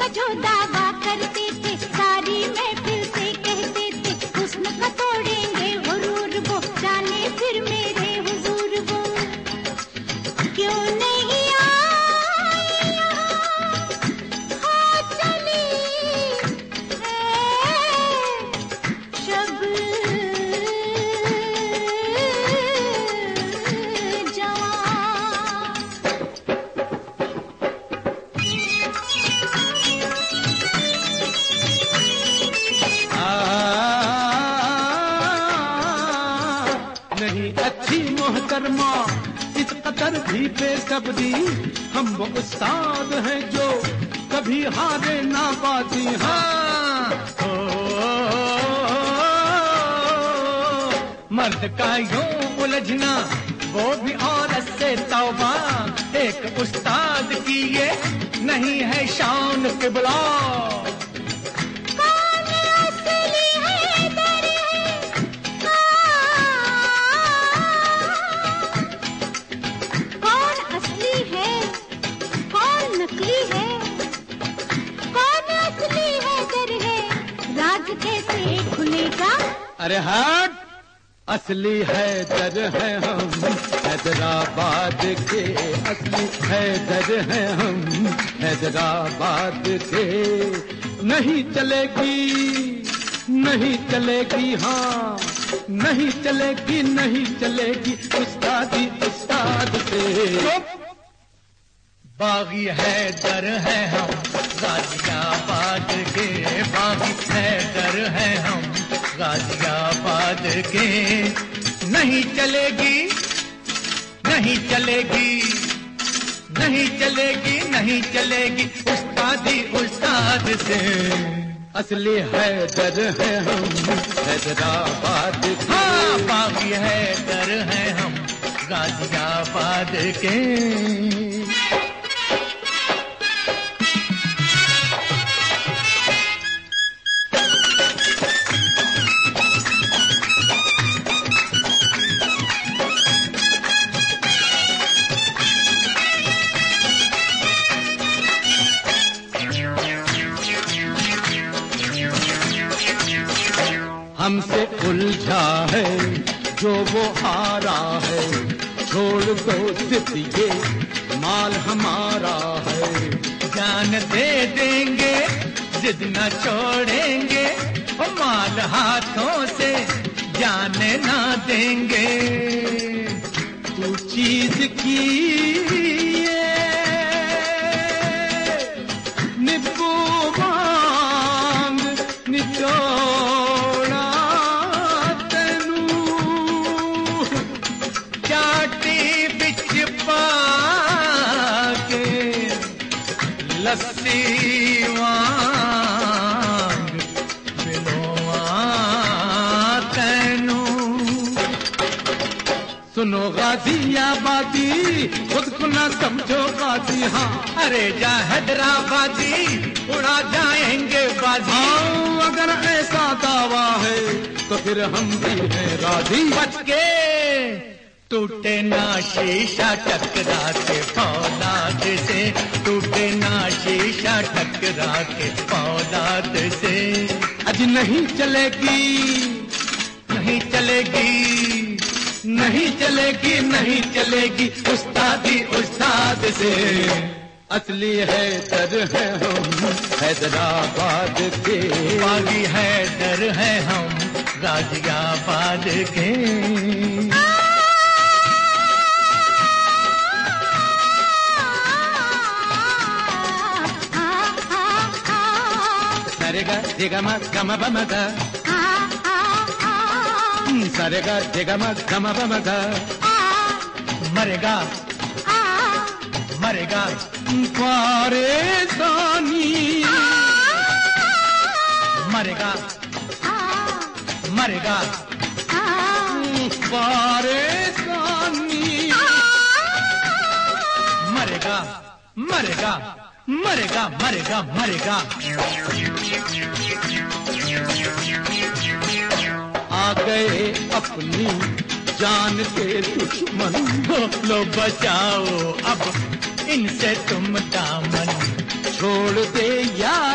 जो दावा करते थे सारी महफिल से कहते थे हुस्न का तोड़ेंगे गुरूर वो जाने फिर मेरे हुजूर वो क्यों नहीं आई हाँ चली शब नहीं अच्छी मोहतरमा इस कदर भी बेसब्री हम वो उस्ताद हैं जो कभी हारे ना बाजी हाँ मर्द का यूं उलझना वो भी औरत से तौबा एक उस्ताद की ये नहीं है शान किबला कैसे खुलेगा अरे हट असली हैदर है हम हैदराबाद के असली हैदर है हम हैदराबाद के नहीं चलेगी नहीं चलेगी हाँ नहीं चलेगी नहीं चलेगी उस्तादी उस्ताद से बागी हैदर है हम गाजियाबाद के बागी हैदर है हम गाजियाबाद के नहीं चलेगी नहीं चलेगी नहीं चलेगी नहीं चलेगी उस्तादी उस्ताद से असली हैदर है हम हैदराबाद के हाँ बागी हैदर है हम गाजियाबाद के हमसे उलझा है जो वो हारा है छोड़ दो सिर्फ ये माल हमारा है जान दे देंगे जिद न छोड़ेंगे वो माल हाथों से जाने ना देंगे तू चीज की निब्बू मांग निचोड़ा लस्सी वांग बिलोआ तैनू सुनो गाजियाबादी खुद को ना समझो गाजी हाँ अरे जा हैदराबादी उड़ा जाएंगे बाजी अगर ऐसा दावा है तो फिर हम भी हैं राजी बच के टूटे ना शीशा टकरा के फौलाद से टूटे ना शीशा टकरा के फौलाद से आज नहीं चलेगी नहीं चलेगी नहीं चलेगी नहीं चलेगी उस्तादी उस्ताद से असली हैदर है हम हैदराबाद के बागी हैदर है हम गाजियाबाद के Sarega, digama, gama, bamaga. Sarega, digama, gama, bamaga. Marega, marega. Paresani. Marega, marega. Paresani. Marega, marega. मरेगा मरेगा मरेगा आ गए अपनी जान के दुश्मन लो बचाओ अब इनसे तुम दामन छोड़ दे यार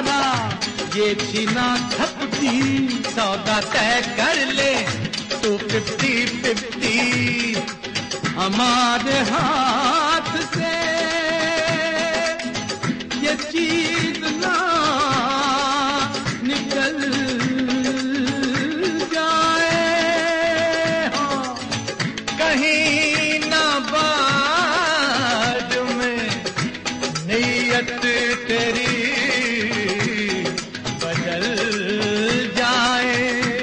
छीना धपती, सौदा तय कर ले तू 50-50, हमारे हाथ से ये चीज ना निकल जाए, हाँ कहीं ना बाद में नीयत तेरी बदल जाए।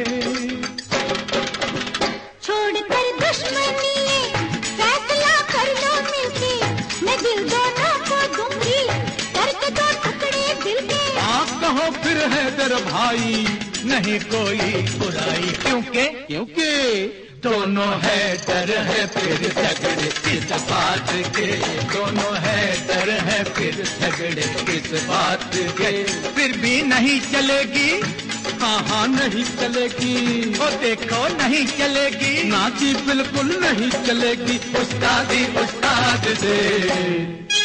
छोड़कर दुश्मनी फैसला कर लो मिलके, मैं दिल दोनों को दूंगी करके 2 टुकड़े दिल के। आप कहो फिर हैदर भाई नहीं कोई बुराई, क्योंकि दोनों है डर है फिर झगड़े किस बात के, दोनों है डर है फिर झगड़े किस बात के। फिर भी नहीं चलेगी, हाँ नहीं चलेगी, ओ देखो नहीं चलेगी, ना जी बिल्कुल नहीं चलेगी उस्ताद से।